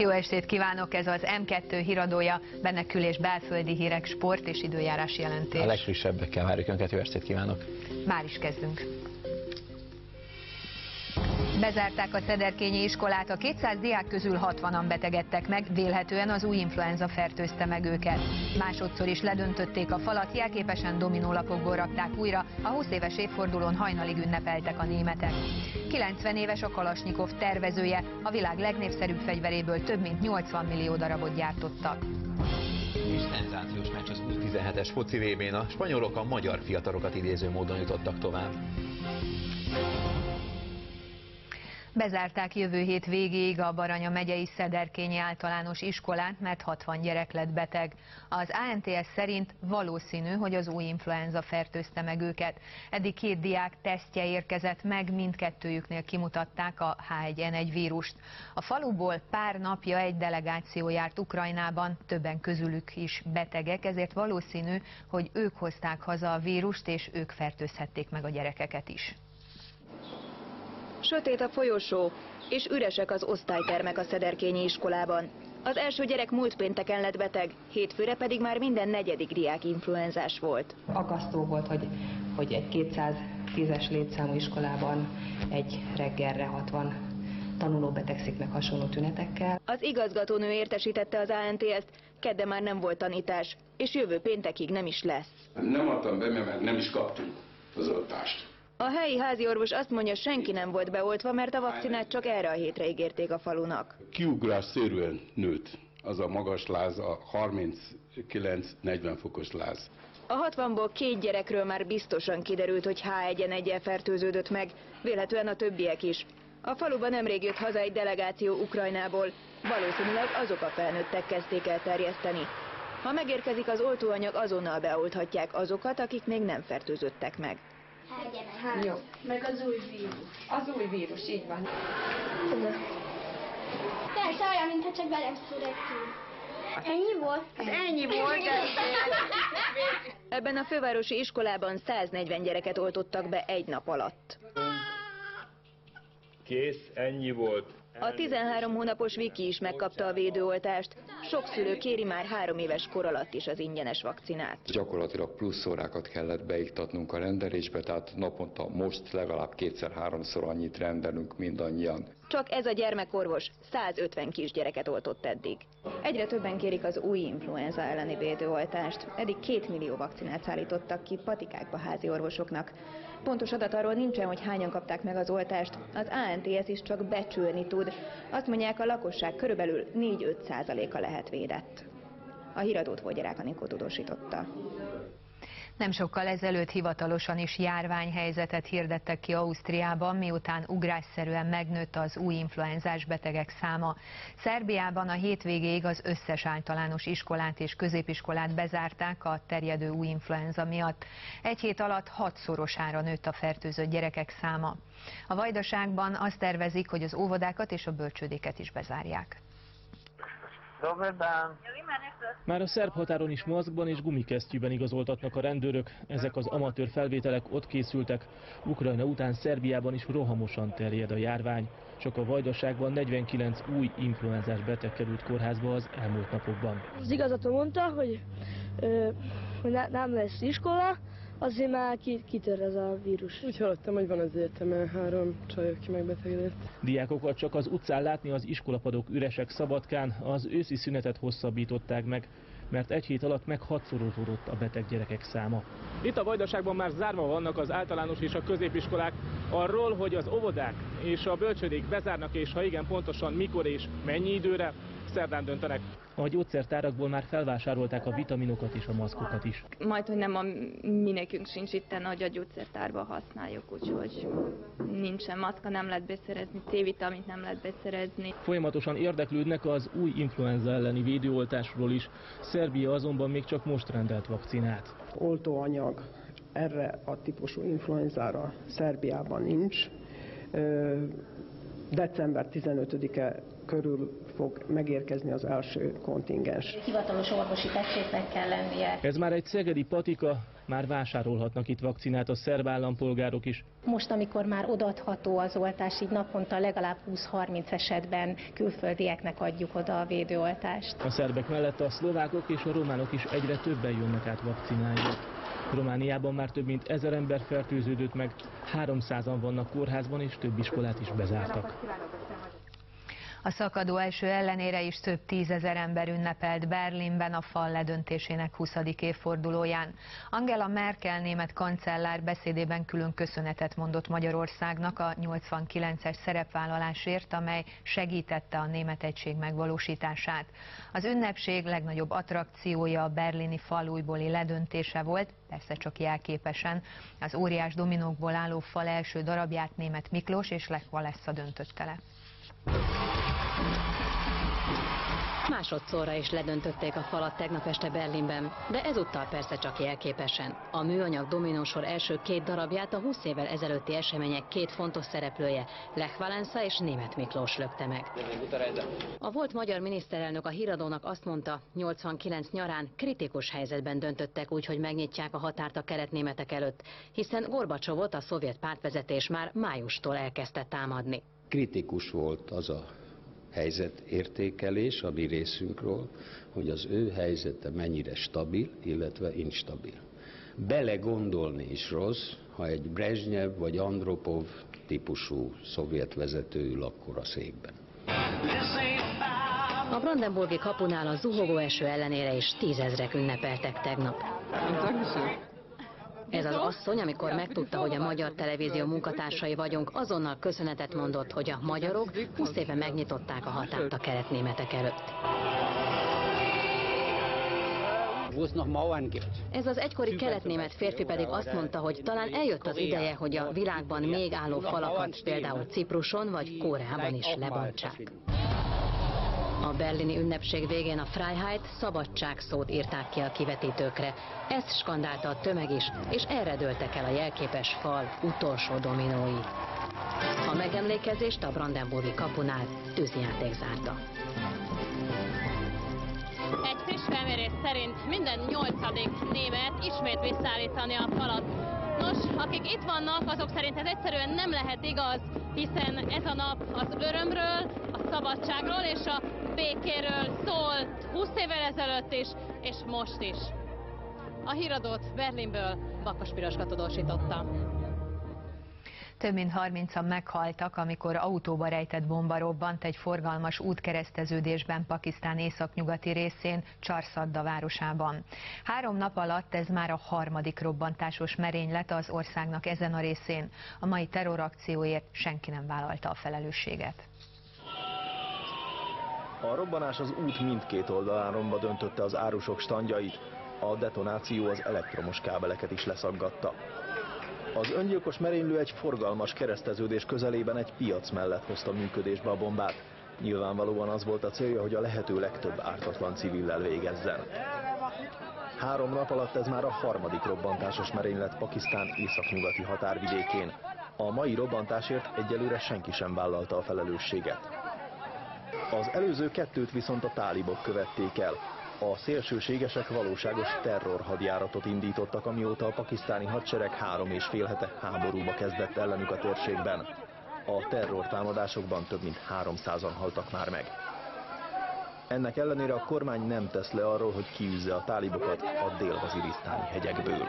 Jó estét kívánok, ez az M2 híradója, benne kül- és belföldi hírek, sport és időjárás jelentés. A legfrissebbekkel várjuk Önket, jó estét kívánok! Már is kezdünk. Bezárták a szederkényi iskolát, a 200 diák közül 60-an betegedtek meg, vélhetően az új influenza fertőzte meg őket. Másodszor is ledöntötték a falat, jelképesen dominólapokból rakták újra, a 20 éves évfordulón hajnalig ünnepeltek a németek. 90 éves a Kalasnyikov tervezője, a világ legnépszerűbb fegyveréből több mint 80 millió darabot gyártottak. És szenzációs meccs az U17-es foci VB-n, a spanyolok a magyar fiatalokat idéző módon jutottak tovább. Bezárták jövő hét végéig a Baranya megyei Szederkényi általános iskolát, mert 60 gyerek lett beteg. Az ANTS szerint valószínű, hogy az új influenza fertőzte meg őket. Eddig 2 diák tesztje érkezett meg, mindkettőjüknél kimutatták a H1N1 vírust. A faluból pár napja egy delegáció járt Ukrajnában, többen közülük is betegek, ezért valószínű, hogy ők hozták haza a vírust, és ők fertőzhették meg a gyerekeket is. Sötét a folyosó, és üresek az osztálytermek a szederkényi iskolában. Az első gyerek múlt pénteken lett beteg, hétfőre pedig már minden 4. diák influenzás volt. Aggasztó volt, hogy egy 210-es létszámú iskolában egy reggelre 60 tanuló betegszik meg hasonló tünetekkel. Az igazgatónő értesítette az ANTS-t, kedden már nem volt tanítás, és jövő péntekig nem is lesz. Nem adtam be, mert nem is kaptunk az oltást. A helyi háziorvos azt mondja, senki nem volt beoltva, mert a vakcinát csak erre a hétre ígérték a falunak. Kiugrásszerűen nőtt az a magas láz, a 39-40 fokos láz. A 60-ból 2 gyerekről már biztosan kiderült, hogy H1N1-el fertőződött meg, vélhetően a többiek is. A faluban nemrég jött haza egy delegáció Ukrajnából, valószínűleg azok a felnőttek kezdték el terjeszteni. Ha megérkezik az oltóanyag, azonnal beolthatják azokat, akik még nem fertőzöttek meg. Jó. Meg az új vírus. Az új vírus, így van. Persze olyan, mintha csak velem születtünk. Ennyi volt? Ennyi volt, de... Ebben a fővárosi iskolában 140 gyereket oltottak be egy nap alatt. Kész, ennyi volt. A 13 hónapos Viki is megkapta a védőoltást. Sok szülő kéri már 3 éves kor alatt is az ingyenes vakcinát. Gyakorlatilag plusz órákat kellett beiktatnunk a rendelésbe, tehát naponta most legalább 2-3-szor annyit rendelünk mindannyian. Csak ez a gyermekorvos 150 kisgyereket oltott eddig. Egyre többen kérik az új influenza elleni védőoltást. Eddig 2 millió vakcinát szállítottak ki patikákba házi orvosoknak. Pontos adat arról nincsen, hogy hányan kapták meg az oltást. Az ANTS is csak becsülni tud. Azt mondják, a lakosság körülbelül 4-5%-a lehet védett. A híradót Vogyarák Anikó tudósította. Nem sokkal ezelőtt hivatalosan is járványhelyzetet hirdettek ki Ausztriában, miután ugrásszerűen megnőtt az új influenzás betegek száma. Szerbiában a hétvégéig az összes általános iskolát és középiskolát bezárták a terjedő új influenza miatt. Egy hét alatt 6-szorosára nőtt a fertőzött gyerekek száma. A Vajdaságban azt tervezik, hogy az óvodákat és a bölcsődéket is bezárják. Már a szerb határon is maszkban és gumikesztyűben igazoltatnak a rendőrök. Ezek az amatőr felvételek ott készültek. Ukrajna után Szerbiában is rohamosan terjed a járvány. Csak a Vajdaságban 49 új influenzás beteg került kórházba az elmúlt napokban. Az igazgató mondta, hogy nem lesz iskola, azért már kitör ez a vírus. Úgy hallottam, hogy van az egyetemen 3 csaj, aki megbetegedett. Diákokat csak az utcán látni, az iskolapadok üresek Szabadkán, az őszi szünetet hosszabbították meg, mert egy hét alatt meg 6-szorozódott a beteg gyerekek száma. Itt a Vajdaságban már zárva vannak az általános és a középiskolák. Arról, hogy az óvodák és a bölcsődék bezárnak, és ha igen, pontosan mikor és mennyi időre, szerdán döntenek. A gyógyszertárakból már felvásárolták a vitaminokat és a maszkokat is. Majdhogy nem mi nekünk sincs itten, hogy a gyógyszertárban használjuk, úgyhogy nincsen maszka, nem lehet beszerezni, C-vitamint nem lehet beszerezni. Folyamatosan érdeklődnek az új influenza elleni védőoltásról is. Szerbia azonban még csak most rendelt vakcinát. Oltóanyag erre a típusú influenzára Szerbiában nincs. December 15-e körül fog megérkezni az első kontingens. Hivatalos orvosi pecsétnek kell lennie. Ez már egy szegedi patika, már vásárolhatnak itt vakcinát a szerb állampolgárok is. Most, amikor már odaadható az oltás, így naponta legalább 20-30 esetben külföldieknek adjuk oda a védőoltást. A szerbek mellett a szlovákok és a románok is egyre többen jönnek át vakcinálni. Romániában már több mint 1000 ember fertőződött meg, 300-an vannak kórházban és több iskolát is bezártak. A szakadó eső ellenére is több tízezer ember ünnepelt Berlinben a fal ledöntésének 20. évfordulóján. Angela Merkel német kancellár beszédében külön köszönetet mondott Magyarországnak a 89-es szerepvállalásért, amely segítette a német egység megvalósítását. Az ünnepség legnagyobb attrakciója a berlini fal újbóli ledöntése volt, persze csak jelképesen. Az óriás dominókból álló fal első darabját Németh Miklós és Lech Walesa döntötte le. Másodszorra is ledöntötték a falat tegnap este Berlinben, de ezúttal persze csak jelképesen. A műanyag dominósor első 2 darabját a 20 évvel ezelőtti események 2 fontos szereplője, Lech Walesa és Németh Miklós lökte meg. A volt magyar miniszterelnök a Híradónak azt mondta, 89 nyarán kritikus helyzetben döntöttek úgy, hogy megnyitják a határt a keletnémetek előtt, hiszen Gorbacsovot a szovjet pártvezetés már májustól elkezdte támadni. Kritikus volt az a helyzetértékelés a mi részünkről, hogy az ő helyzete mennyire stabil, illetve instabil. Belegondolni is rossz, ha egy Brezsnyev vagy Andropov típusú szovjet vezető ül akkor a székben. A brandenburgi kapunál a zuhogó eső ellenére is 10 000-ek ünnepeltek tegnap. Ez az asszony, amikor megtudta, hogy a Magyar Televízió munkatársai vagyunk, azonnal köszönetet mondott, hogy a magyarok 20 éve megnyitották a határt a keletnémetek előtt. Ez az egykori keletnémet férfi pedig azt mondta, hogy talán eljött az ideje, hogy a világban még álló falakat, például Cipruson vagy Koreában is lebontsák. A berlini ünnepség végén a Freiheit, szabadság szót írták ki a kivetítőkre. Ezt skandálta a tömeg is, és erre dőltek el a jelképes fal utolsó dominói. A megemlékezést a brandenburgi kapunál tűzjáték zárta. Egy friss felmérés szerint minden 8. német ismét visszaállítani a falat. Nos, akik itt vannak, azok szerint ez egyszerűen nem lehet igaz, hiszen ez a nap az örömről, a szabadságról és a békéről szól 20 évvel ezelőtt is, és most is. A Híradót Berlinből Bakas Piroska tudósította. Több mint 30-an meghaltak, amikor autóba rejtett bomba robbant egy forgalmas útkereszteződésben Pakisztán északnyugati részén, Csarszadda városában. 3 nap alatt ez már a 3. robbantásos merénylet az országnak ezen a részén. A mai terrorakcióért senki nem vállalta a felelősséget. A robbanás az út mindkét oldalán romba döntötte az árusok standjait, a detonáció az elektromos kábeleket is leszaggatta. Az öngyilkos merénylő egy forgalmas kereszteződés közelében egy piac mellett hozta működésbe a bombát. Nyilvánvalóan az volt a célja, hogy a lehető legtöbb ártatlan civillel végezzen. 3 nap alatt ez már a 3. robbantásos merénylet Pakisztán északnyugati határvidékén. A mai robbantásért egyelőre senki sem vállalta a felelősséget. Az előző 2-t viszont a tálibok követték el. A szélsőségesek valóságos terrorhadjáratot indítottak, amióta a pakisztáni hadsereg 3,5 hete háborúba kezdett ellenük a térségben. A terrortámadásokban több mint 300-an haltak már meg. Ennek ellenére a kormány nem tesz le arról, hogy kiűzze a tálibokat a dél-vazirisztáni hegyekből.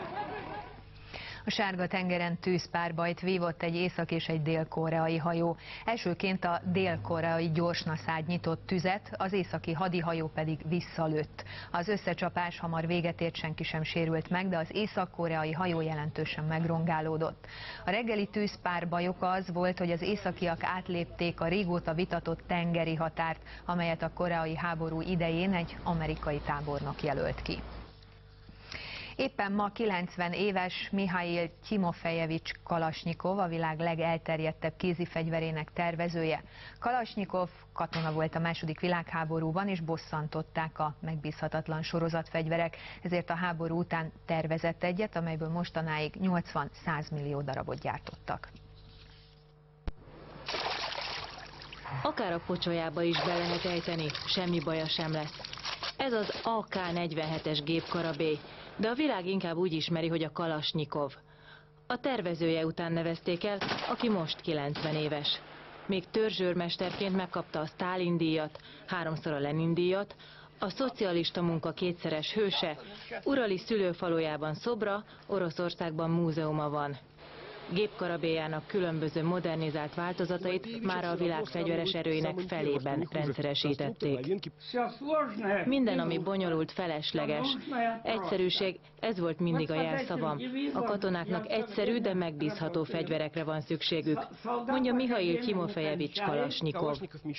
A Sárga-tengeren tűzpárbajt vívott egy észak- és egy dél-koreai hajó. Elsőként a dél-koreai gyorsnaszád nyitott tüzet, az északi hadihajó pedig visszalőtt. Az összecsapás hamar véget ért, senki sem sérült meg, de az észak-koreai hajó jelentősen megrongálódott. A reggeli tűzpárbaj oka az volt, hogy az északiak átlépték a régóta vitatott tengeri határt, amelyet a koreai háború idején egy amerikai tábornok jelölt ki. Éppen ma 90 éves Mihail Timofejevics Kalasnyikov, a világ legelterjedtebb kézifegyverének tervezője. Kalasnyikov katona volt a II. Világháborúban, és bosszantották a megbízhatatlan sorozatfegyverek, ezért a háború után tervezett egyet, amelyből mostanáig 80-100 millió darabot gyártottak. Akár a pocsolyába is be lehet ejteni, semmi baja sem lesz. Ez az AK-47-es gépkarabély. de a világ inkább úgy ismeri, hogy a Kalasnyikov. A tervezője után nevezték el, aki most 90 éves. Még törzsőrmesterként megkapta a Sztálin-díjat, 3-szor a Lenin-díjat, a szocialista munka 2-szeres hőse, urali szülőfalujában szobra, Oroszországban múzeuma van. Gépkarabélyának különböző modernizált változatait már a világ fegyveres erőinek felében rendszeresítették. Minden, ami bonyolult, felesleges. Egyszerűség, ez volt mindig a jelszavam. A katonáknak egyszerű, de megbízható fegyverekre van szükségük, mondja Mihail Timofejevics Kalasnyikov.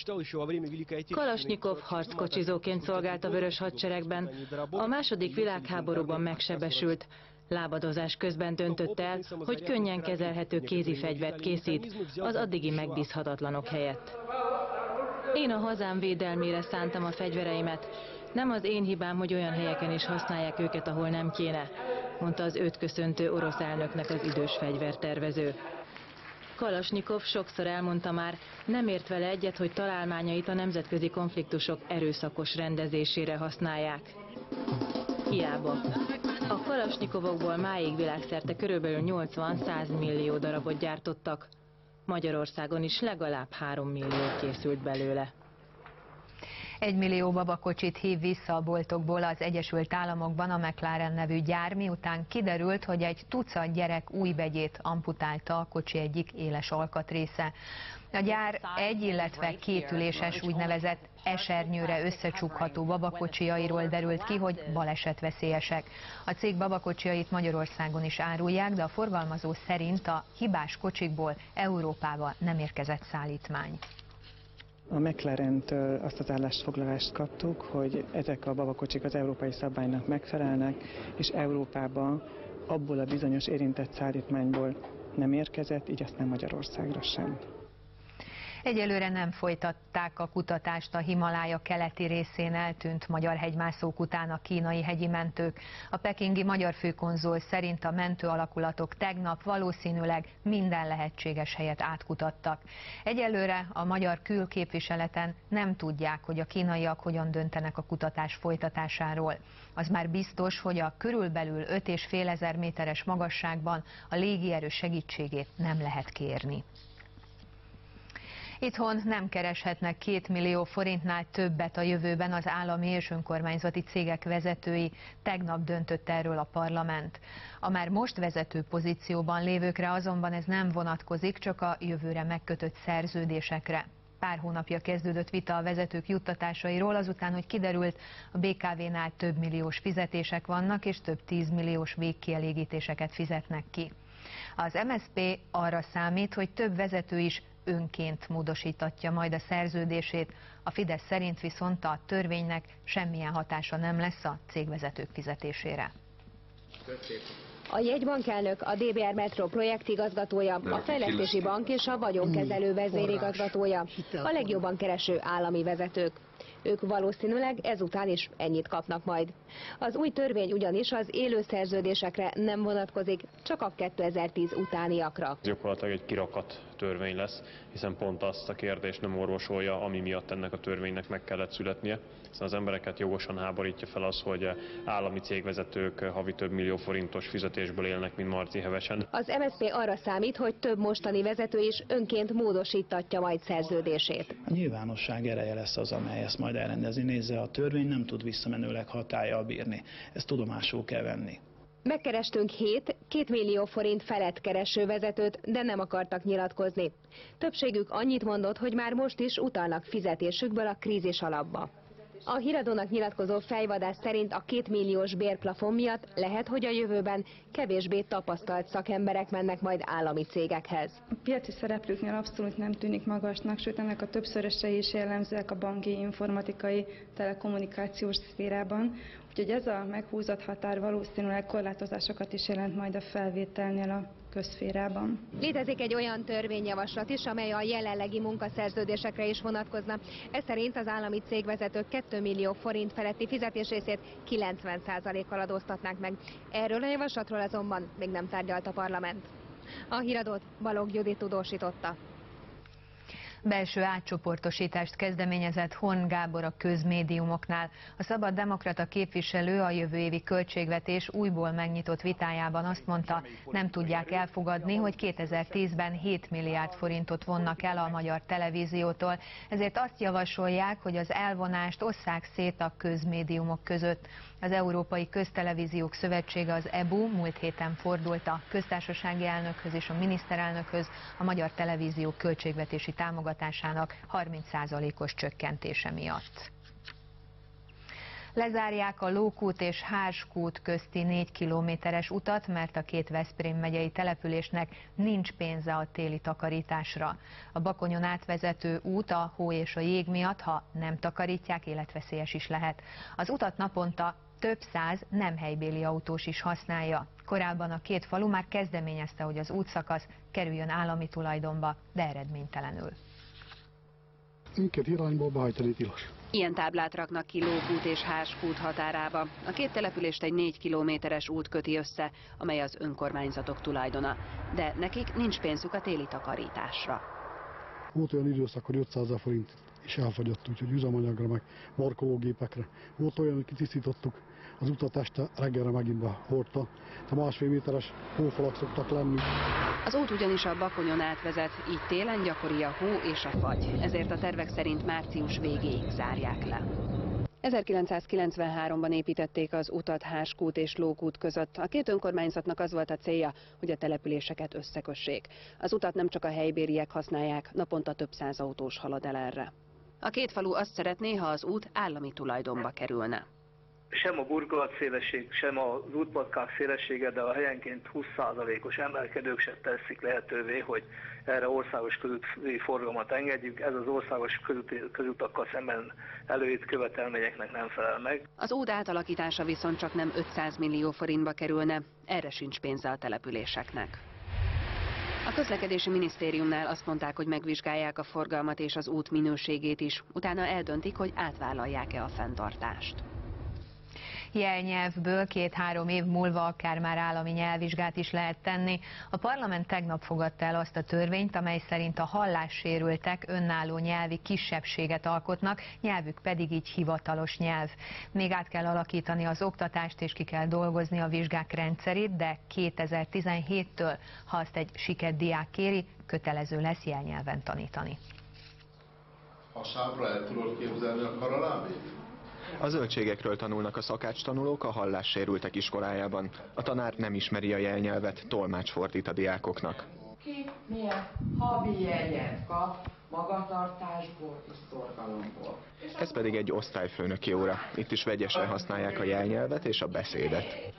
Kalasnyikov harckocsizóként szolgált a Vörös Hadseregben, a II. Világháborúban megsebesült. Lábadozás közben döntött el, hogy könnyen kezelhető kézifegyvert készít az addigi megbízhatatlanok helyett. Én a hazám védelmére szántam a fegyvereimet. Nem az én hibám, hogy olyan helyeken is használják őket, ahol nem kéne, mondta az őt köszöntő orosz elnöknek az idős fegyvertervező. Kalasnyikov sokszor elmondta már, nem ért vele egyet, hogy találmányait a nemzetközi konfliktusok erőszakos rendezésére használják. Hiába. A kalasnyikovokból máig világszerte körülbelül 80-100 millió darabot gyártottak. Magyarországon is legalább 3 millió készült belőle. 1 millió babakocsit hív vissza a boltokból az Egyesült Államokban a McLaren nevű gyár, miután kiderült, hogy egy tucat gyerek újbegyét amputálta a kocsi egyik éles alkatrésze. A gyár 1, illetve 2 üléses úgynevezett esernyőre összecsukható babakocsiairól derült ki, hogy balesetveszélyesek. A cég babakocsiait Magyarországon is árulják, de a forgalmazó szerint a hibás kocsikból Európába nem érkezett szállítmány. A McLarentől azt az állásfoglalást kaptuk, hogy ezek a babakocsik az európai szabálynak megfelelnek, és Európában abból a bizonyos érintett szállítmányból nem érkezett, így aztán Magyarországra sem. Egyelőre nem folytatták a kutatást a Himalája keleti részén eltűnt magyar hegymászók után a kínai hegyi mentők. A pekingi magyar főkonzul szerint a mentő alakulatok tegnap valószínűleg minden lehetséges helyet átkutattak. Egyelőre a magyar külképviseleten nem tudják, hogy a kínaiak hogyan döntenek a kutatás folytatásáról. Az már biztos, hogy a körülbelül 5500 méteres magasságban a légierő segítségét nem lehet kérni. Itthon nem kereshetnek 2 millió forintnál többet a jövőben az állami és önkormányzati cégek vezetői, tegnap döntött erről a parlament. A már most vezető pozícióban lévőkre azonban ez nem vonatkozik, csak a jövőre megkötött szerződésekre. Pár hónapja kezdődött vita a vezetők juttatásairól, azután, hogy kiderült, a BKV-nál több milliós fizetések vannak, és több 10 milliós végkielégítéseket fizetnek ki. Az MSZP arra számít, hogy több vezető is önként módosítatja majd a szerződését, a Fidesz szerint viszont a törvénynek semmilyen hatása nem lesz a cégvezetők fizetésére. A jegybankelnök, a DBR Metro projektigazgatója, a Fejlesztési Bank és a Vagyonkezelő vezérigazgatója, a legjobban kereső állami vezetők. Ők valószínűleg ezután is ennyit kapnak majd. Az új törvény ugyanis az élő szerződésekre nem vonatkozik, csak a 2010 utániakra. Gyakorlatilag egy kirakat törvény lesz, hiszen pont azt a kérdést nem orvosolja, ami miatt ennek a törvénynek meg kellett születnie. Hiszen az embereket jogosan háborítja fel az, hogy állami cégvezetők havi több millió forintos fizetésből élnek, mint Marci Hevesen. Az MSZP arra számít, hogy több mostani vezető is önként módosítatja majd szerződését. A nyilvánosság ereje lesz az, amely ezt majd elrendezni. Nézze, a törvény nem tud visszamenőleg hatállyal bírni. Ezt tudomásul kell venni. Megkerestünk 2 millió forint felett kereső vezetőt, de nem akartak nyilatkozni. Többségük annyit mondott, hogy már most is utalnak fizetésükből a krízis alapba. A Híradónak nyilatkozó fejvadász szerint a 2 milliós bérplafon miatt lehet, hogy a jövőben kevésbé tapasztalt szakemberek mennek majd állami cégekhez. A piaci szereplőknél abszolút nem tűnik magasnak, sőt ennek a többszörösei is jellemzőek a banki, informatikai, telekommunikációs szférában. Úgyhogy ez a meghúzott határ valószínűleg korlátozásokat is jelent majd a felvételnél a közszférában. Létezik egy olyan törvényjavaslat is, amely a jelenlegi munkaszerződésekre is vonatkozna. Ez szerint az állami cégvezetők 2 millió forint feletti fizetésrészét 90%-kal adóztatnák meg. Erről a javaslatról azonban még nem tárgyalt a parlament. A Híradót Balogh Judit tudósította. Belső átcsoportosítást kezdeményezett Horn Gábor a közmédiumoknál. A Szabad Demokrata képviselő a jövő évi költségvetés újból megnyitott vitájában azt mondta, nem tudják elfogadni, hogy 2010-ben 7 milliárd forintot vonnak el a Magyar Televíziótól, ezért azt javasolják, hogy az elvonást osszák szét a közmédiumok között. Az Európai Köztelevíziók Szövetsége, az EBU múlt héten fordult a köztársasági elnökhöz és a miniszterelnökhöz a Magyar Televízió költségvetési támogatásának 30%-os csökkentése miatt. Lezárják a Lókút és Hárskút közti 4 kilométeres utat, mert a két Veszprém megyei településnek nincs pénze a téli takarításra. A Bakonyon átvezető út a hó és a jég miatt, ha nem takarítják, életveszélyes is lehet. Az utat naponta több száz nem helybéli autós is használja. Korábban a két falu már kezdeményezte, hogy az útszakasz kerüljön állami tulajdonba, de eredménytelenül. Minket irányból behajtani tilos. Ilyen táblát raknak ki Lókút és Hárskút határába. A két települést egy 4 kilométeres út köti össze, amely az önkormányzatok tulajdona. De nekik nincs pénzük a téli takarításra. Volt olyan időszak, hogy 500 000 forint is elfogyott, úgyhogy üzemanyagra, meg markológépekre. Volt olyan, hogy kitisztítottuk az utat, este reggelre megint behordta. A 1,5 méteres hófalak szoktak lenni. Az út ugyanis a Bakonyon átvezet, így télen gyakori a hó és a fagy. Ezért a tervek szerint március végéig zárják le. 1993-ban építették az utat Hárskút és Lókút között. A két önkormányzatnak az volt a célja, hogy a településeket összekössék. Az utat nem csak a helybériek használják, naponta több száz autós halad el erre. A két falu azt szeretné, ha az út állami tulajdonba kerülne. Sem a burkolatszélesség, sem az útpatkák szélessége, de a helyenként 20%-os emelkedők se teszik lehetővé, hogy erre országos közúti forgalmat engedjük. Ez az országos közutakkal szemben előírt követelményeknek nem felel meg. Az út átalakítása viszont csak nem 500 millió forintba kerülne, erre sincs pénze a településeknek. A közlekedési minisztériumnál azt mondták, hogy megvizsgálják a forgalmat és az út minőségét is, utána eldöntik, hogy átvállalják-e a fenntartást. Jelnyelvből 2-3 év múlva akár már állami nyelvvizsgát is lehet tenni. A parlament tegnap fogadta el azt a törvényt, amely szerint a hallássérültek önálló nyelvi kisebbséget alkotnak, nyelvük pedig így hivatalos nyelv. Még át kell alakítani az oktatást és ki kell dolgozni a vizsgák rendszerét, de 2017-től, ha azt egy siket diák kéri, kötelező lesz jelnyelven tanítani. A sábra el tudod képzelni a karalábét? A zöldségekről tanulnak a szakácstanulók a hallássérültek iskolájában. A tanár nem ismeri a jelnyelvet, tolmács fordít a diákoknak. Ki milyen havi jelnyelv kap magatartásból és szorgalomból. Ez pedig egy osztályfőnöki óra. Itt is vegyesen használják a jelnyelvet és a beszédet.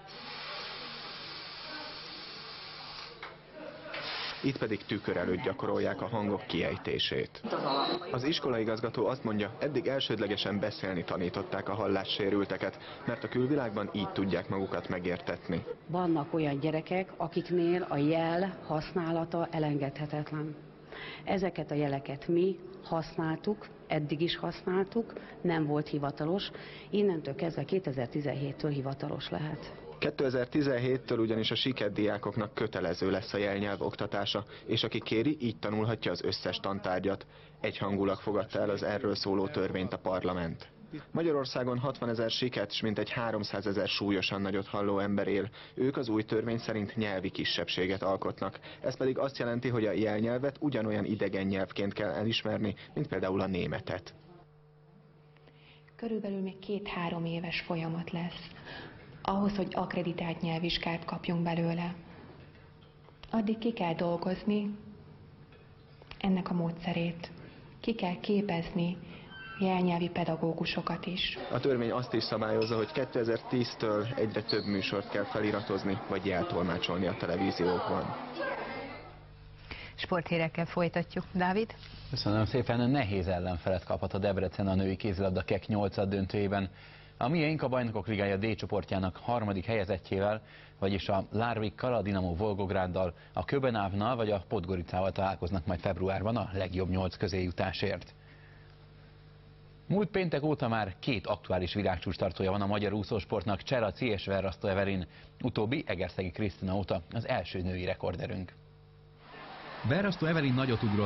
Itt pedig tükör előtt gyakorolják a hangok kiejtését. Az iskolaigazgató azt mondja, eddig elsődlegesen beszélni tanították a hallássérülteket, mert a külvilágban így tudják magukat megértetni. Vannak olyan gyerekek, akiknél a jel használata elengedhetetlen. Ezeket a jeleket mi használtuk, eddig is használtuk, nem volt hivatalos, innentől kezdve 2017-től hivatalos lehet. 2017-től ugyanis a siket diákoknak kötelező lesz a jelnyelv oktatása, és aki kéri, így tanulhatja az összes tantárgyat. Egyhangulag fogadta el az erről szóló törvényt a parlament. Magyarországon 60 000 siket s mintegy 300 000 súlyosan nagyot halló ember él. Ők az új törvény szerint nyelvi kisebbséget alkotnak. Ez pedig azt jelenti, hogy a jelnyelvet ugyanolyan idegen nyelvként kell elismerni, mint például a németet. Körülbelül még 2-3 éves folyamat lesz. Ahhoz, hogy akkreditált nyelvvizsgát kapjunk belőle. Addig ki kell dolgozni ennek a módszerét. Ki kell képezni jelnyelvi pedagógusokat is. A törvény azt is szabályozza, hogy 2010-től egyre több műsort kell feliratozni, vagy jeltolmácsolni a televíziókban. Sporthírekkel folytatjuk. Dávid? Köszönöm szépen. Nehéz ellenfelet kaphat a Debrecen a női kézilabda KEK 8. döntőjében. A miénk a Bajnokok Ligája D csoportjának 3. helyezettjével, vagyis a Larvikkal, a Dinamo Volgográddal, a Köbenhavnnal vagy a Podgoricával találkoznak majd februárban a legjobb 8 közé jutásért. Múlt péntek óta már 2 aktuális világcsúcstartója van a magyar úszósportnak, Cseraci és Verrasztó Evelin. Utóbbi Egerszegi Krisztina óta az első női rekorderünk. Verrasztó Evelin nagyot ugrott.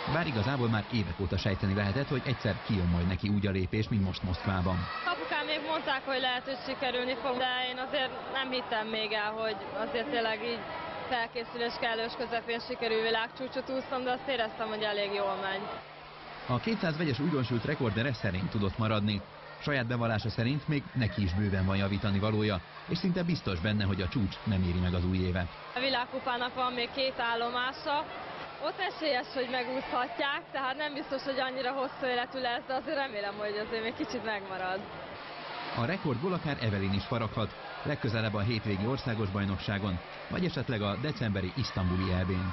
bár igazából már évek óta sejteni lehetett, hogy egyszer kijön majd neki úgy a lépés, mint most Moszkvában. Apukám még mondták, hogy lehet, hogy sikerülni fog, de én azért nem hittem még el, hogy azért tényleg így felkészülés kellős közepén sikerül világcsúcsot úszom, de azt éreztem, hogy elég jól megy. A 200 vegyes újdonsült rekordere szerény tudott maradni. Saját bevallása szerint még neki is bőven van javítani valója, és szinte biztos benne, hogy a csúcs nem éri meg az új évet. A világkupának van még 2 állomása, ott esélyes, hogy megúszhatják, tehát nem biztos, hogy annyira hosszú életű lesz, de azért remélem, hogy azért még kicsit megmarad. A rekordból akár Evelyn is faraghat, legközelebb a hétvégi országos bajnokságon, vagy esetleg a decemberi isztambuli EB-n.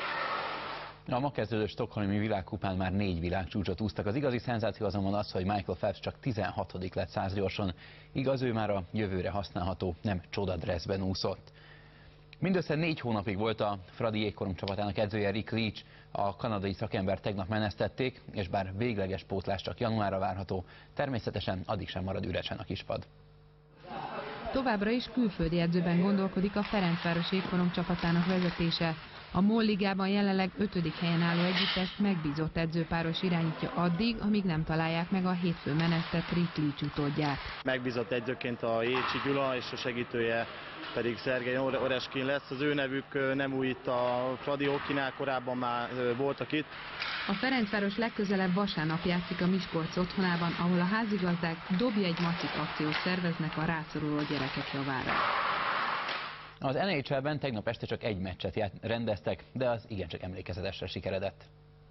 A ma kezdődő stockholmi világkupán már 4 világcsúcsot úsztak. Az igazi szenzáció azonban az, hogy Michael Phelps csak 16. lett 100 gyorson. Igaz, ő már a jövőre használható, nem csodadresszben úszott. Mindössze 4 hónapig volt a Fradi jégkorong csapatának edzője Rick Leach. A kanadai szakembert tegnap menesztették, és bár végleges pótlás csak januárra várható, természetesen addig sem marad üresen a kispad. Továbbra is külföldi edzőben gondolkodik a Ferencváros jégkorong csapatának vezetése. A MOL ligában jelenleg 5. helyen álló Együttest megbízott edzőpáros irányítja addig, amíg nem találják meg a hétfőn menesztett Rick Leach utódját. Megbízott edzőként a Jécsi Gyula, és a segítője pedig Szergej Oreskin lesz. Az ő nevük nem új itt a Fradi hokinál, korábban már voltak itt. A Ferencváros legközelebb vasárnap játszik a Miskolc otthonában, ahol a házigazdák Dobj egy macit akciót szerveznek a rászoruló gyerekek javára. Az NHL-ben tegnap este csak egy meccset rendeztek, de az igencsak emlékezetesre sikeredett.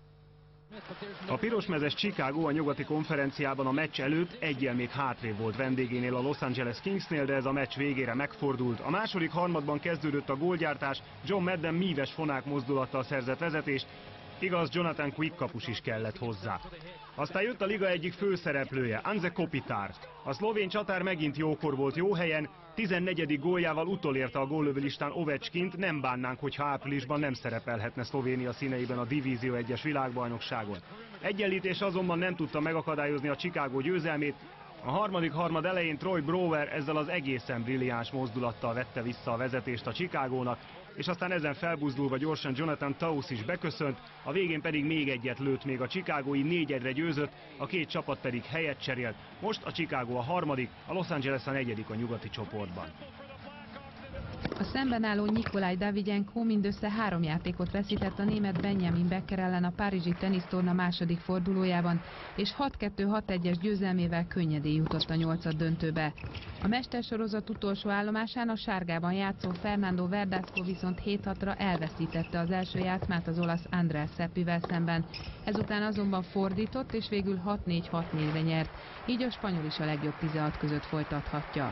A pirosmezes Chicago a nyugati konferenciában a meccs előtt eggyel még hátrébb volt vendégénél a Los Angeles Kingsnél, de ez a meccs végére megfordult. A második harmadban kezdődött a gólgyártás, John Madden míves fonák mozdulattal szerzett vezetést, igaz, Jonathan Quick kapus is kellett hozzá. Aztán jött a liga egyik főszereplője, Anze Kopitar. A szlovén csatár megint jókor volt jó helyen, 14. góljával utolérte a góllövő listán Ovechkint, nem bánnánk, hogyha áprilisban nem szerepelhetne Szlovénia színeiben a Divízió 1-es világbajnokságon. Egyenlítés azonban nem tudta megakadályozni a Chicago győzelmét. A harmadik harmad elején Troy Brower ezzel az egészen brilliáns mozdulattal vette vissza a vezetést a Chicagónak, és aztán ezen felbuzdulva gyorsan Jonathan Taus is beköszönt, a végén pedig még egyet lőtt, még a chicagói 4-1-re győzött, a két csapat pedig helyet cserélt. Most a Chicago a harmadik, a Los Angeles a negyedik a nyugati csoportban. A szemben álló Nikolaj Davydenko mindössze 3 játékot veszített a német Benjamin Becker ellen a párizsi tenisztorna második fordulójában, és 6-2-6-1-es győzelmével könnyedén jutott a 8. döntőbe. A mestersorozat utolsó állomásán a sárgában játszó Fernando Verdasco viszont 7-6-ra elveszítette az első játszmát az olasz András Seppivel szemben. Ezután azonban fordított, és végül 6-4-6-4-re nyert, így a spanyol is a legjobb 16 között folytathatja.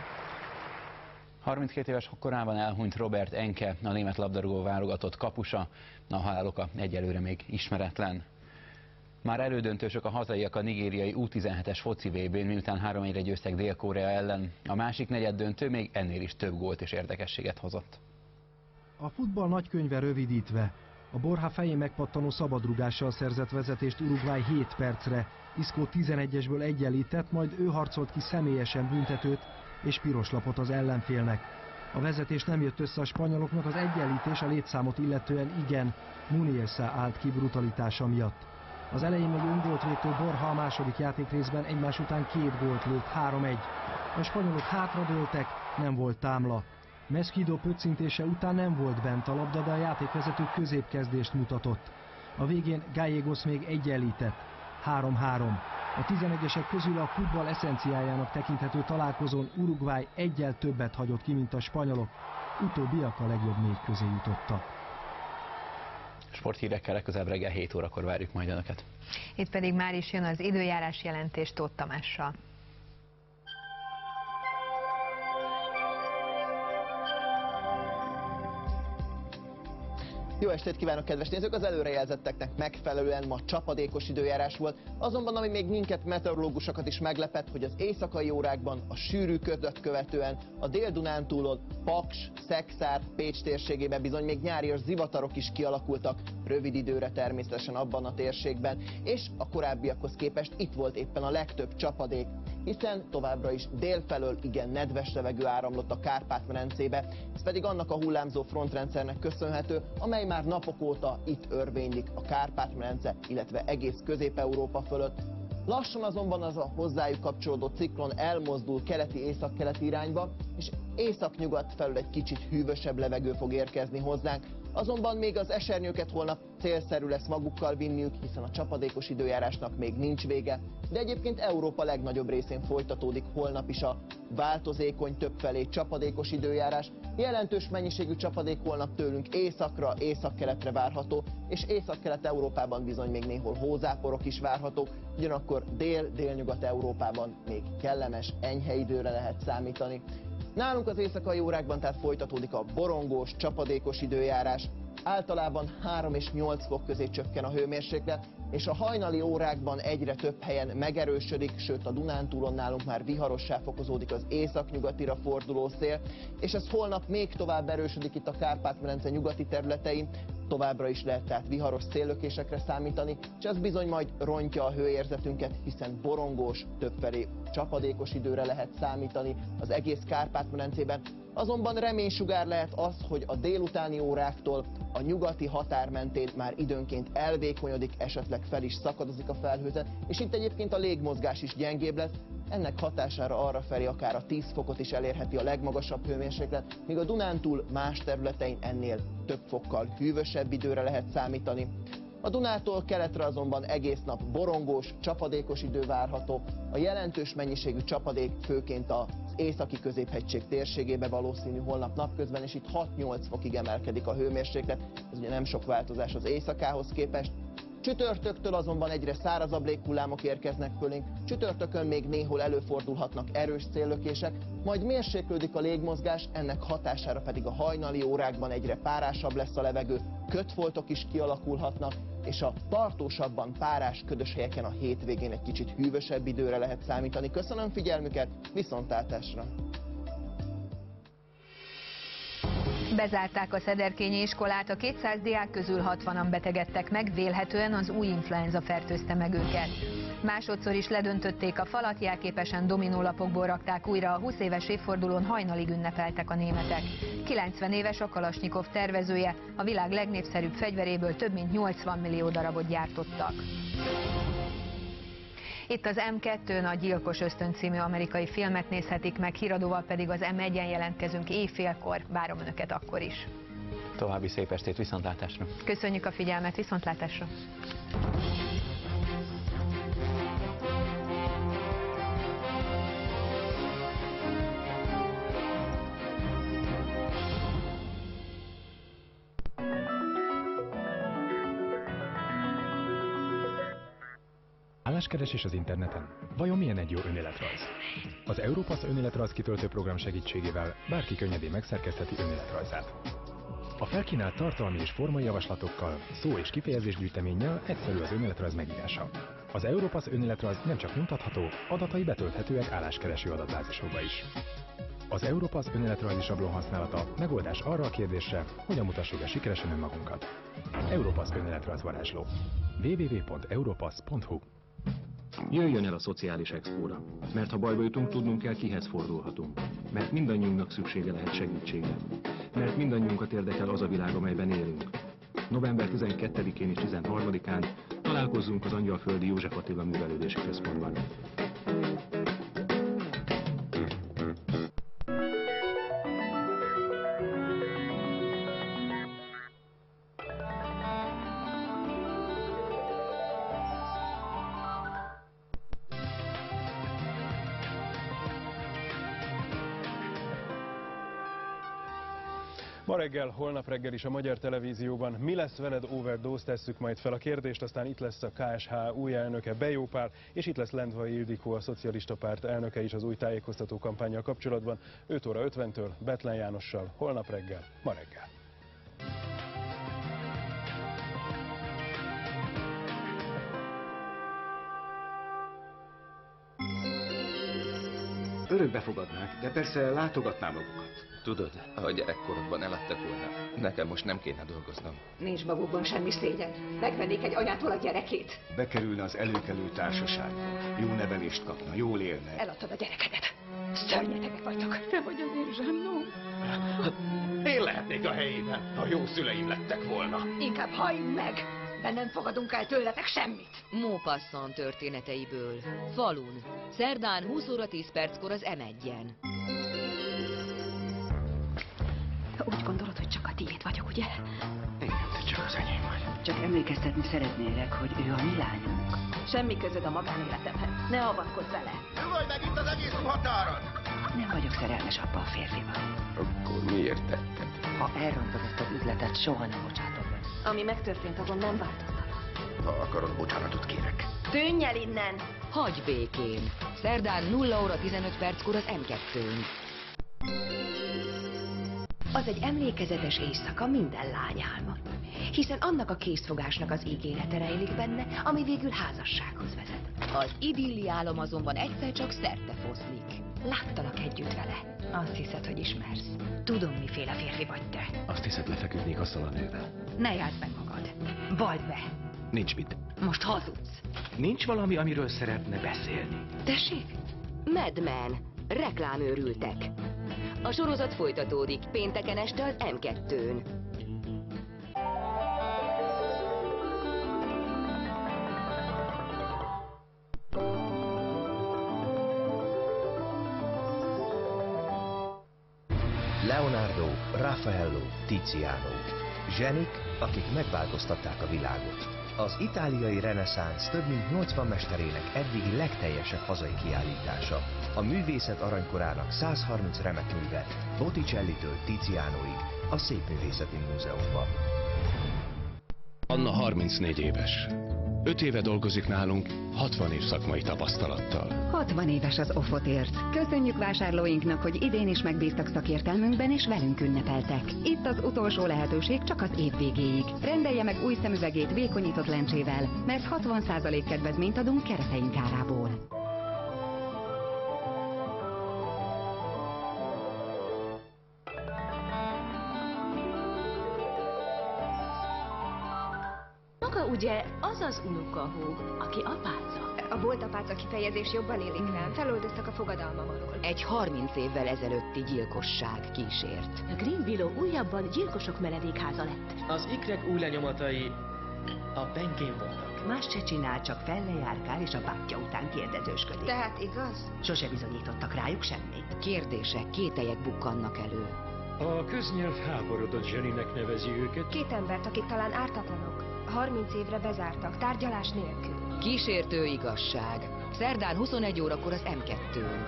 32 éves korában elhunyt Robert Enke, a német labdarúgó válogatott kapusa. A halál oka egyelőre még ismeretlen. Már elődöntősök a hazaiak a nigériai U17-es foci VB-n, miután 3-1-re győztek Dél-Korea ellen. A másik negyeddöntő még ennél is több gólt és érdekességet hozott. A futball nagykönyve rövidítve. A Borja fején megpattanó szabadrúgással szerzett vezetést Uruguay 7 percre. Isco 11-esből egyenlített, majd ő harcolt ki személyesen büntetőt és piros lapot az ellenfélnek. A vezetés nem jött össze a spanyoloknak, az egyenlítés a létszámot illetően igen, Muniesa állt ki brutalitása miatt. Az elején még öngolt vétő Borja a második játékrészben egymás után 2 gólt lőtt, 3-1. A spanyolok hátradőltek, nem volt támla. Mesquido pöccintése után nem volt bent a labda, de a játékvezető középkezdést mutatott. A végén Gallegos még egyenlített, 3-3. A 11-esek közül a futball eszenciájának tekinthető találkozón Uruguay eggyel többet hagyott ki, mint a spanyolok. Utóbbiak a legjobb 4 közé jutottak. Sporthírekkel legközelebb reggel 7 órakor várjuk majd Önöket. Itt pedig már is jön az időjárás jelentés Tóth Tamással. Jó estét kívánok, kedves nézők! Az előrejelzetteknek megfelelően ma csapadékos időjárás volt, azonban ami még minket meteorológusokat is meglepett, hogy az éjszakai órákban a sűrű ködöt követően a Dél-Dunántúlon Paks, Szekszárd, Pécs térségében bizony még nyárias zivatarok is kialakultak, rövid időre természetesen abban a térségben, és a korábbiakhoz képest itt volt éppen a legtöbb csapadék, hiszen továbbra is délfelől igen nedves levegő áramlott a Kárpát-medencébe, ez pedig annak a hullámzó frontrendszernek köszönhető, amely már napok óta itt örvénylik a Kárpát-medence, illetve egész Közép-Európa fölött. Lassan azonban az a hozzájuk kapcsolódó ciklon elmozdul keleti-északkeleti irányba, és északnyugat felül egy kicsit hűvösebb levegő fog érkezni hozzánk. Azonban még az esernyőket holnap célszerű lesz magukkal vinniük, hiszen a csapadékos időjárásnak még nincs vége, de egyébként Európa legnagyobb részén folytatódik holnap is a változékony, többfelé csapadékos időjárás. Jelentős mennyiségű csapadék holnap tőlünk északra, északkeletre várható, és Északkelet-Európában bizony még néhol hózáporok is várhatók, ugyanakkor délnyugat Európában még kellemes, enyhe időre lehet számítani. Nálunk az éjszakai órákban tehát folytatódik a borongós, csapadékos időjárás. Általában 3 és 8 fok közé csökken a hőmérséklet, és a hajnali órákban egyre több helyen megerősödik, sőt a Dunántúlon nálunk már viharossá fokozódik az északnyugatira forduló szél, és ez holnap még tovább erősödik itt a Kárpát-medence nyugati területein. Továbbra is lehet tehát viharos széllökésekre számítani, és ez bizony majd rontja a hőérzetünket, hiszen borongós, többfelé csapadékos időre lehet számítani az egész Kárpát-medencében. Azonban reménysugár lehet az, hogy a délutáni óráktól a nyugati határ mentén már időnként elvékonyodik, esetleg fel is szakadozik a felhőzet, és itt egyébként a légmozgás is gyengébb lesz. Ennek hatására arrafelé akár a 10 fokot is elérheti a legmagasabb hőmérséklet, míg a Dunántúl más területein ennél több fokkal hűvösebb időre lehet számítani. A Dunától keletre azonban egész nap borongós, csapadékos idő várható. A jelentős mennyiségű csapadék főként az északi középhegység térségébe valószínű holnap napközben, és itt 6-8 fokig emelkedik a hőmérséklet. Ez ugye nem sok változás az éjszakához képest. Csütörtöktől azonban egyre szárazabb léghullámok érkeznek fölénk, csütörtökön még néhol előfordulhatnak erős széllökések, majd mérséklődik a légmozgás, ennek hatására pedig a hajnali órákban egyre párásabb lesz a levegő, kötfoltok is kialakulhatnak, és a tartósabban párás, ködös helyeken a hétvégén egy kicsit hűvösebb időre lehet számítani. Köszönöm figyelmüket, viszontlátásra! Bezárták a szederkényi iskolát, a 200 diák közül 60-an betegedtek meg, vélhetően az új influenza fertőzte meg őket. Másodszor is ledöntötték a falat, jelképesen dominólapokból rakták újra, a 20 éves évfordulón hajnalig ünnepeltek a németek. 90 éves a Kalasnyikov tervezője, a világ legnépszerűbb fegyveréből több mint 80 millió darabot gyártottak. Itt az M2-n a Gyilkos ösztön című amerikai filmet nézhetik meg, híradóval pedig az M1-en jelentkezünk éjfélkor, várom Önöket akkor is. További szép estét, viszontlátásra! Köszönjük a figyelmet, viszontlátásra! Álláskeresés az interneten. Vajon milyen egy jó önéletrajz? Az Europass önéletrajz kitöltő program segítségével bárki könnyedén megszerkesztheti önéletrajzát. A felkínált tartalmi és formai javaslatokkal, szó- és kifejezésgyűjteménnyel egyszerű az önéletrajz megírása. Az Europass önéletrajz nem csak nyomtatható, adatai betölthetőek álláskereső adatbázisokba is. Az Europass önéletrajzi sablon használata megoldás arra a kérdésre, hogyan mutassuk be sikeresen önmagunkat. Europass önéletrajz varázsló. www.europass.hu. Jöjjön el a Szociális Expóra, mert ha bajba jutunk, tudnunk kell, kihez fordulhatunk. Mert mindannyiunknak szüksége lehet segítségre. Mert mindannyiunkat érdekel az a világ, amelyben élünk. November 12-én és 13-án találkozzunk az Angyalföldi József Attila Művelődési Központban. Ma reggel, holnap reggel is a Magyar Televízióban Mi lesz veled Overdose, tesszük majd fel a kérdést, aztán itt lesz a KSH új elnöke Bejó Pál, és itt lesz Lendvai Ildikó, a Szocialista Párt elnöke is az új tájékoztató kampánnyal kapcsolatban, 5 óra 50-től Betlen Jánossal, holnap reggel, ma reggel. örökbe fogadnák, de persze látogatná magukat. Tudod, ha a gyerekkorodban eladtak volna, nekem most nem kéne dolgoznom. Nincs magukban semmi szégyen. Megvennék egy anyától a gyerekét. Bekerülne az előkelő társaságba. Jó nevelést kapna, jól élne. Eladtad a gyerekedet. Szörnyetegek vagytok. Te vagy az én zsennóm. Én lehetnék a helyében, ha jó szüleim lettek volna. Inkább halljunk meg, de nem fogadunk el tőletek semmit. Maupassant történeteiből. Falun. Szerdán 20 óra 10 perckor az M1-en. Úgy gondolod, hogy csak a tiéd vagyok, ugye? Igen, te csak az enyém vagy. Csak emlékeztetni szeretnélek, hogy ő a mi lányunk. Semmi közöd a magánéletemhez. Ne avatkozz vele. Nyugodj meg itt az egész határon! Nem vagyok szerelmes abba a férfiba. Akkor miért tetted? Ha elrontod ezt az üzletet, soha nem bocsátom meg. Ami megtörtént, azon nem változtat. Ha akarod, bocsánatot kérek. Tűnj el innen! Hagyj békén. Szerdán 0 óra 15 perckor az M2-n. Az egy emlékezetes éjszaka minden lány álma. Hiszen annak a készfogásnak az ígérete rejlik benne, ami végül házassághoz vezet. Az idilli álom azonban egyszer csak szerte foszlik. Láttalak együtt vele. Azt hiszed, hogy ismersz. Tudom, miféle férfi vagy te. Azt hiszed, lefeküdnék azzal a nővel. Ne játsz meg magad. Vald be. Nincs mit. Most hazudsz. Nincs valami, amiről szeretne beszélni. Tessék? Mad Men. Reklámőrültek. A sorozat folytatódik pénteken este az M2-n. Leonardo, Raffaello, Tiziano. Zsenik, akik megváltoztatták a világot. Az itáliai reneszánsz több mint 80 mesterének eddigi legteljesebb hazai kiállítása. A művészet aranykorának 130 remek műve, Botticellitől Tizianoig a Szépművészeti Múzeumban. Anna 34 éves. 5 éve dolgozik nálunk, 60 év szakmai tapasztalattal. 60 éves az Offotért. Köszönjük vásárlóinknak, hogy idén is megbíztak szakértelmünkben és velünk ünnepeltek. Itt az utolsó lehetőség csak az év végéig. Rendelje meg új szemüvegét vékonyított lencsével, mert 60% kedvezményt adunk kereteink árából. Ugye az az unokahúg, aki apáca. A volt apáca kifejezés jobban illik rám. Feloldoztak a fogadalmam alól. Egy 30 évvel ezelőtti gyilkosság kísért. A Green Willow újabban gyilkosok menedékháza lett. Az ikrek új lenyomatai a penkén voltak. Más se csinál, csak fellejárkál és a bátyja után kérdezősködik. Tehát igaz? Sose bizonyítottak rájuk semmit. Kérdések, kételyek bukkannak elő. A köznyelv háborodott Zseninek nevezi őket. 2 embert, akik talán ártatlanok. 30 évre bezártak, tárgyalás nélkül. Kísértő igazság. Szerdán 21 órakor az M2-n.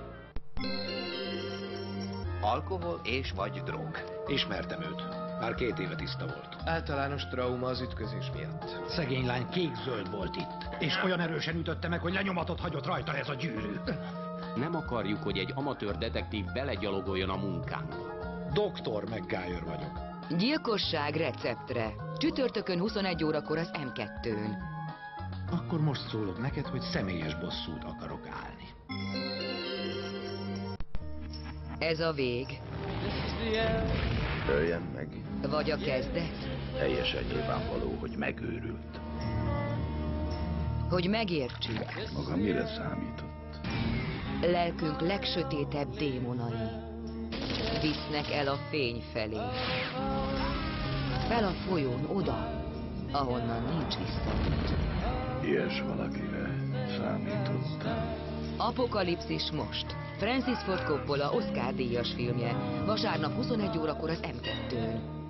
Alkohol és vagy drog. Ismertem őt. Már 2 éve tiszta volt. Általános trauma az ütközés miatt. Szegény lány kék-zöld volt itt. És olyan erősen ütötte meg, hogy lenyomatot hagyott rajta ez a gyűrű. Nem akarjuk, hogy egy amatőr detektív belegyalogoljon a munkánkba. Dr. McGuire vagyok. Gyilkosság receptre. Csütörtökön 21 órakor az M2-n. Akkor most szólok neked, hogy személyes bosszút akarok állni. Ez a vég. Öljen meg. Vagy a kezdet. Teljesen nyilvánvaló, hogy megőrült. Hogy megértsük. Maga mire számított? Lelkünk legsötétebb démonai visznek el a fény felé. Fel a folyón oda, ahonnan nincs visszaút. Ilyes valakire számítottam. Apokalipszis most. Francis Ford Coppola Oscar-díjas filmje. Vasárnap 21 órakor az M2-n.